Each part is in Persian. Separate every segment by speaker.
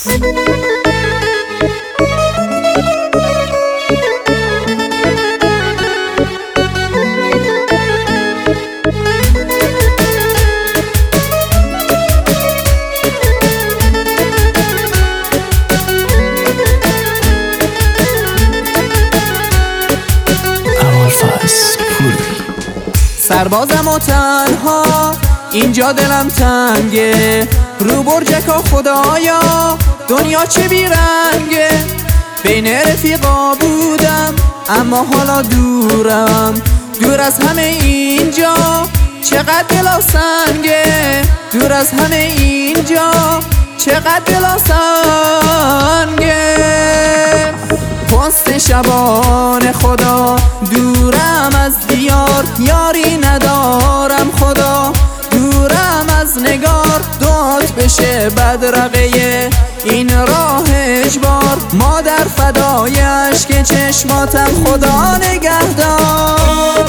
Speaker 1: سربازم و تنها اینجا دلم تنگه، رو برجکا خدایا دنیا چه بیرنگه. بین رفیقا بودم اما حالا دورم، دور از همه اینجا چقدر دلا سنگه، دور از همه اینجا چقدر دلا سنگه. پست شبان خدا دورم از دیار، یاری ندارم خدا دورم از نگار. دعات بشه بدرقه این راه اجبار، مادر فدایش که چشماتم خدا نگهدار.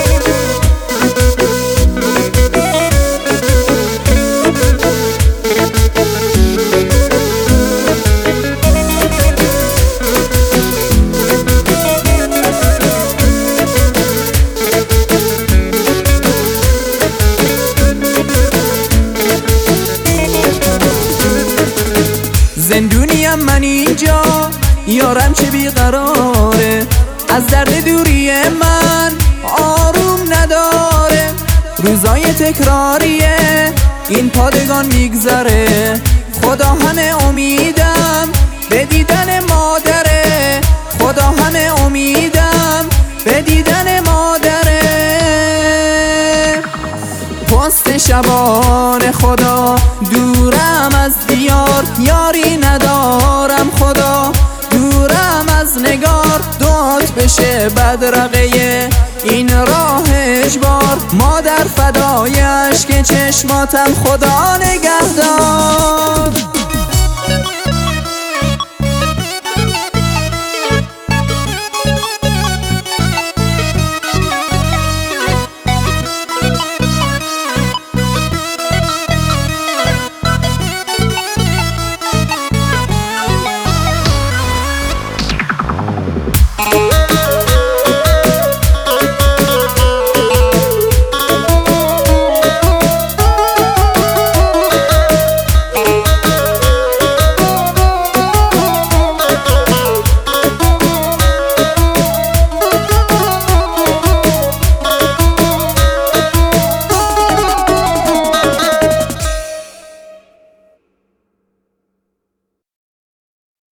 Speaker 1: زندونیم من اینجا، یارم چه بیقراره، از درد دوری من آروم نداره. روزای تکراریه این پادگان میگذره، خدا همه امیدم به دیدن مادره، خدا همه امیدم به دیدن مادره. پست شبان خدا دورم از دیار، یاری ندارم خدا دورم از نگار. دعات بشه بدرقه این راه اجبار، مادر فدایش که چشماتم خدا نگهدار.